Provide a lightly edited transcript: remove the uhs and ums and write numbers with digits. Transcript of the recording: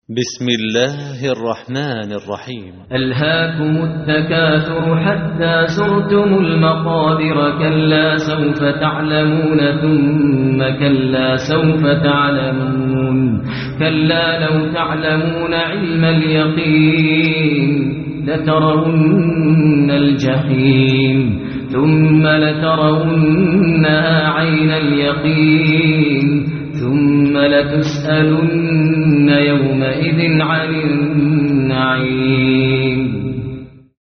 بسم الله الرحمن الرحيم. ألهاكم التكاثر حتى زرتم المقابر، كلا سوف تعلمون ثم كلا سوف تعلمون، كلا لو تعلمون علم اليقين لترون الجحيم ثم لترونها عين اليقين ثم لتسألن يومئذ عن النعيم.